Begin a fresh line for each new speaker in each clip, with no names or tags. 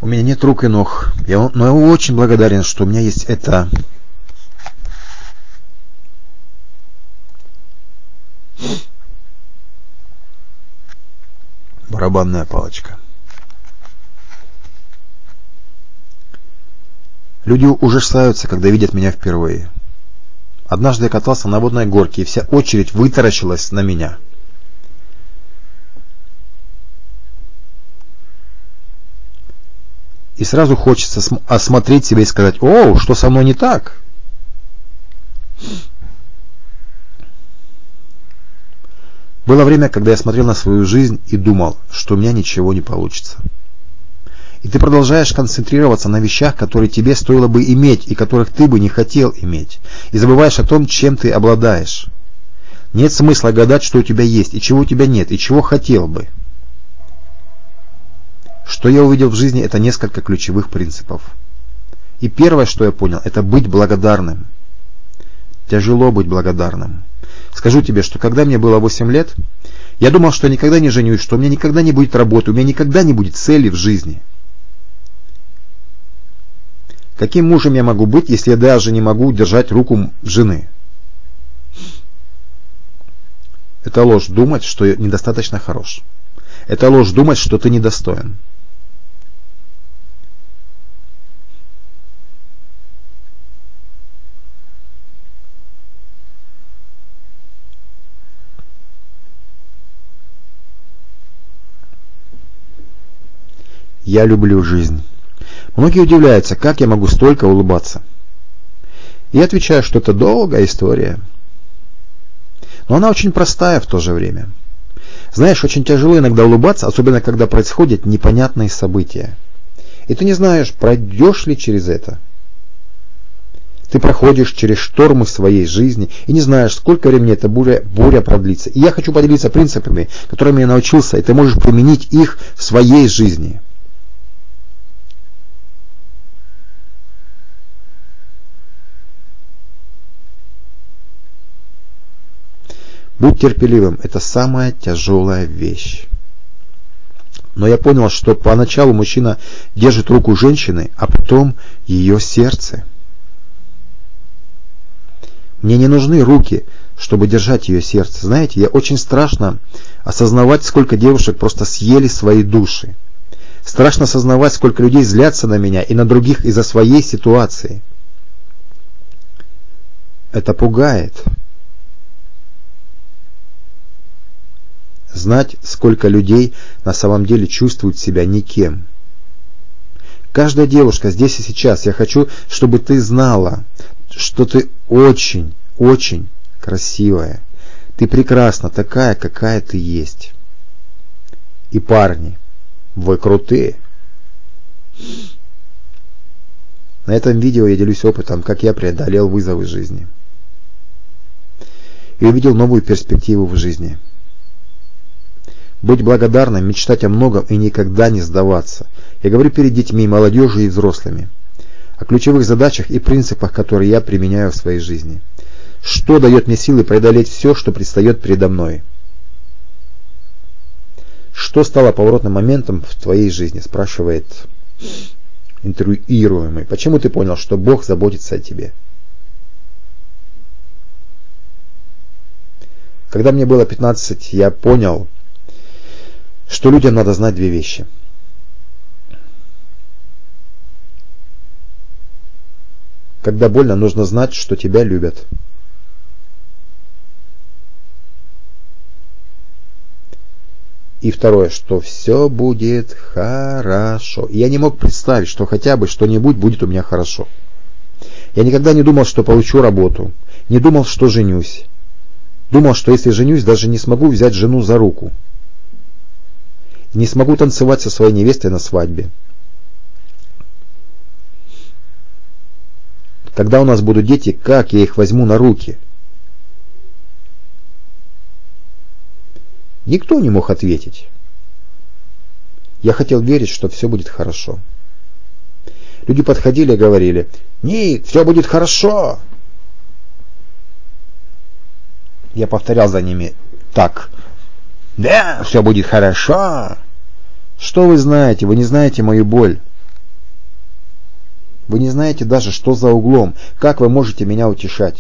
У меня нет рук и ног. Но я очень благодарен, что у меня есть эта барабанная палочка. Люди ужасаются, когда видят меня впервые. Однажды я катался на водной горке, и вся очередь вытаращилась на меня. И сразу хочется осмотреть себя и сказать: «О, что со мной не так?» Было время, когда я смотрел на свою жизнь и думал, что у меня ничего не получится. И ты продолжаешь концентрироваться на вещах, которые тебе стоило бы иметь и которых ты бы не хотел иметь. И забываешь о том, чем ты обладаешь. Нет смысла гадать, что у тебя есть, и чего у тебя нет, и чего хотел бы. Что я увидел в жизни, это несколько ключевых принципов. И первое, что я понял, это быть благодарным. Тяжело быть благодарным. Скажу тебе, что когда мне было 8 лет, я думал, что я никогда не женюсь, что у меня никогда не будет работы, у меня никогда не будет цели в жизни. Каким мужем я могу быть, если я даже не могу держать руку жены? Это ложь думать, что я недостаточно хорош. Это ложь думать, что ты недостоин. Я люблю жизнь. Многие удивляются, как я могу столько улыбаться. И я отвечаю, что это долгая история. Но она очень простая в то же время. Знаешь, очень тяжело иногда улыбаться, особенно когда происходят непонятные события. И ты не знаешь, пройдешь ли через это. Ты проходишь через штормы своей жизни и не знаешь, сколько времени эта буря продлится. И я хочу поделиться принципами, которыми я научился, и ты можешь применить их в своей жизни. Будь терпеливым, это самая тяжелая вещь. Но я понял, что поначалу мужчина держит руку женщины, а потом ее сердце. Мне не нужны руки, чтобы держать ее сердце. Знаете, я очень страшно осознавать, сколько девушек просто съели свои души. Страшно осознавать, сколько людей злятся на меня и на других из-за своей ситуации. Это пугает. Знать, сколько людей на самом деле чувствуют себя никем. Каждая девушка здесь и сейчас, я хочу, чтобы ты знала, что ты очень, очень красивая. Ты прекрасна такая, какая ты есть. И парни, вы крутые. На этом видео я делюсь опытом, как я преодолел вызовы жизни. И увидел новую перспективу в жизни. Быть благодарным, мечтать о многом и никогда не сдаваться. Я говорю перед детьми, молодежью и взрослыми. О ключевых задачах и принципах, которые я применяю в своей жизни. Что дает мне силы преодолеть все, что предстает передо мной? Что стало поворотным моментом в твоей жизни? Спрашивает интервьюируемый. Почему ты понял, что Бог заботится о тебе? Когда мне было 15, я понял, что людям надо знать две вещи. Когда больно, нужно знать, что тебя любят. И второе, что все будет хорошо. И я не мог представить, что хотя бы что-нибудь будет у меня хорошо. Я никогда не думал, что получу работу. Не думал, что женюсь. Думал, что если женюсь, даже не смогу взять жену за руку. Не смогу танцевать со своей невестой на свадьбе. Когда у нас будут дети, как я их возьму на руки? Никто не мог ответить. Я хотел верить, что все будет хорошо. Люди подходили и говорили: «Ник, все будет хорошо». Я повторял за ними: «Так, да, все будет хорошо». Что вы знаете? Вы не знаете мою боль. Вы не знаете даже, что за углом. Как вы можете меня утешать?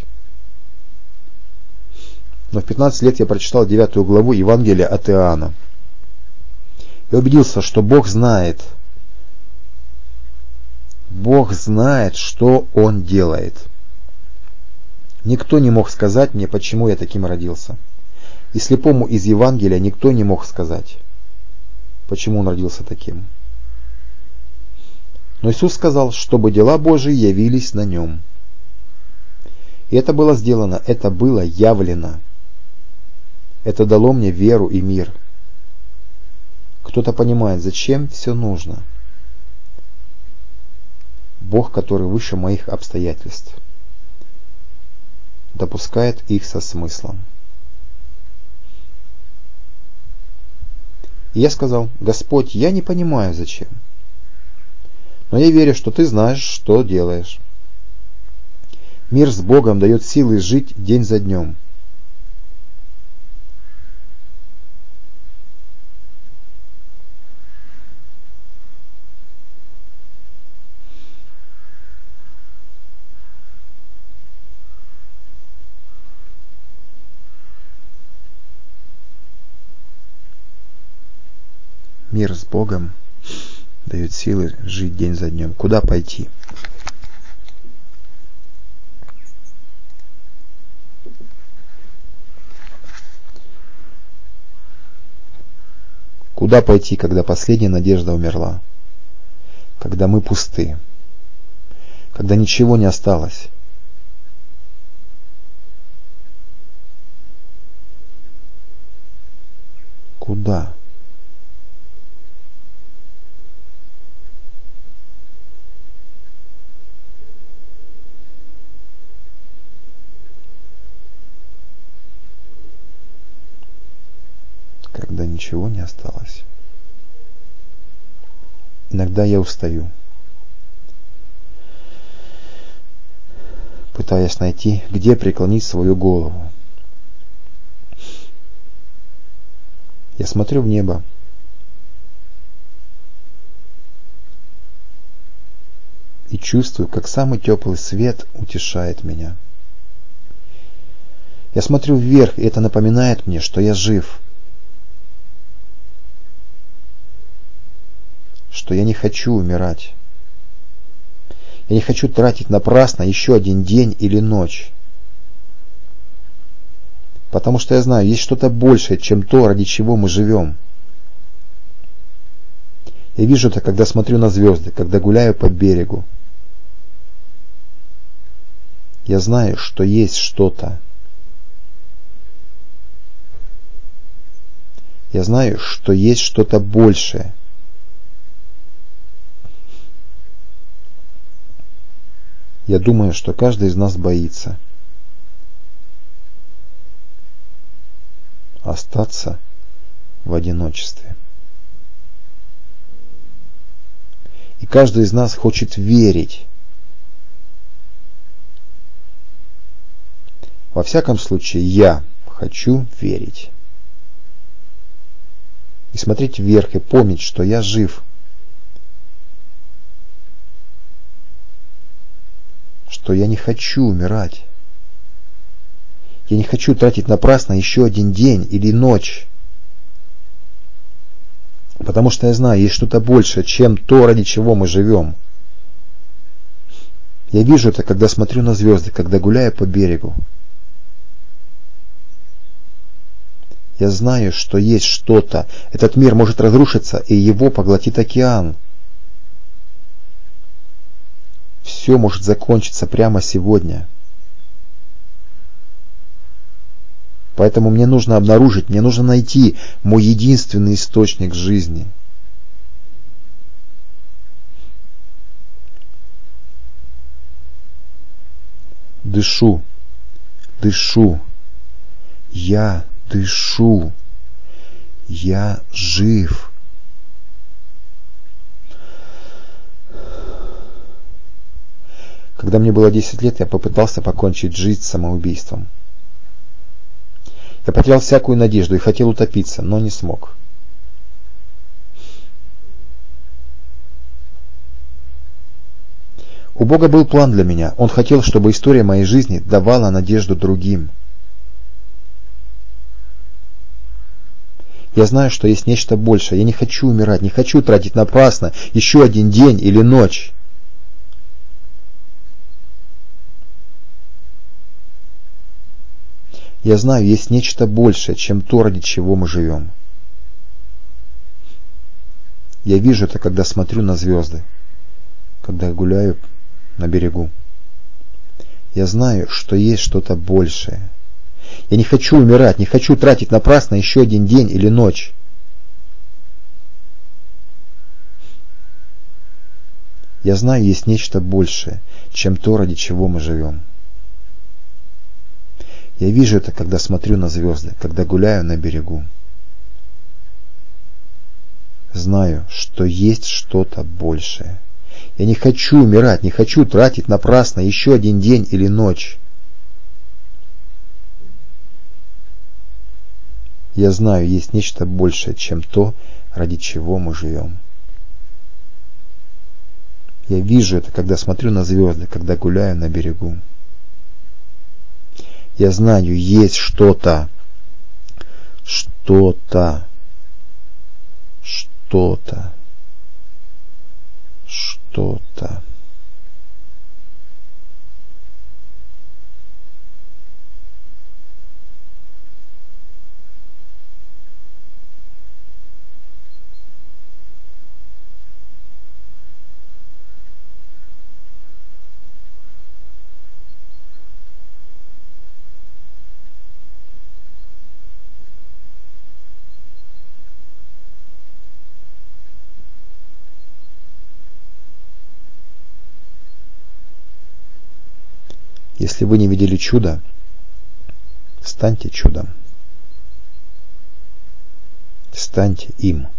Но в 15 лет я прочитал 9 главу Евангелия от Иоанна. И убедился, что Бог знает, что Он делает. Никто не мог сказать мне, почему я таким родился. И слепому из Евангелия никто не мог сказать, почему он родился таким. Но Иисус сказал, чтобы дела Божии явились на нем. И это было сделано, это было явлено. Это дало мне веру и мир. Кто-то понимает, зачем все нужно. Бог, который выше моих обстоятельств, допускает их со смыслом. И я сказал: Господь, я не понимаю, зачем. Но я верю, что Ты знаешь, что делаешь. Мир с Богом дает силы жить день за днем. Мир с Богом дает силы жить день за днем. Куда пойти? Куда пойти, когда последняя надежда умерла? Когда мы пусты? Когда ничего не осталось? Куда? Когда ничего не осталось. Иногда я устаю, пытаясь найти, где преклонить свою голову. Я смотрю в небо. И чувствую, как самый теплый свет утешает меня. Я смотрю вверх, и это напоминает мне, что я жив. Что я не хочу умирать. Я не хочу тратить напрасно еще один день или ночь. Потому что я знаю, есть что-то большее, чем то, ради чего мы живем. Я вижу это, когда смотрю на звезды, когда гуляю по берегу. Я знаю, что есть что-то. Я знаю, что есть что-то большее. Я думаю, что каждый из нас боится остаться в одиночестве. И каждый из нас хочет верить. Во всяком случае, я хочу верить. И смотреть вверх и помнить, что я жив. Что я не хочу умирать. Я не хочу тратить напрасно еще один день или ночь. Потому что я знаю, есть что-то большее, чем то, ради чего мы живем. Я вижу это, когда смотрю на звезды, когда гуляю по берегу. Я знаю, что есть что-то. Этот мир может разрушиться, и его поглотит океан. Все может закончиться прямо сегодня. Поэтому мне нужно обнаружить, мне нужно найти мой единственный источник жизни. Дышу, дышу. Я дышу. Я жив. Когда мне было 10 лет, я попытался покончить жизнь самоубийством. Я потерял всякую надежду и хотел утопиться, но не смог. У Бога был план для меня. Он хотел, чтобы история моей жизни давала надежду другим. Я знаю, что есть нечто большее. Я не хочу умирать, не хочу тратить напрасно еще один день или ночь. Я знаю, есть нечто большее, чем то, ради чего мы живем. Я вижу это, когда смотрю на звезды, когда гуляю на берегу. Я знаю, что есть что-то большее. Я не хочу умирать, не хочу тратить напрасно еще один день или ночь. Я знаю, есть нечто большее, чем то, ради чего мы живем. Я вижу это, когда смотрю на звезды, когда гуляю на берегу. Знаю, что есть что-то большее. Я не хочу умирать, не хочу тратить напрасно еще один день или ночь. Я знаю, есть нечто большее, чем то, ради чего мы живем. Я вижу это, когда смотрю на звезды, когда гуляю на берегу. Я знаю, есть что-то, что-то, что-то, что-то. Если вы не видели чуда, станьте чудом. Станьте им.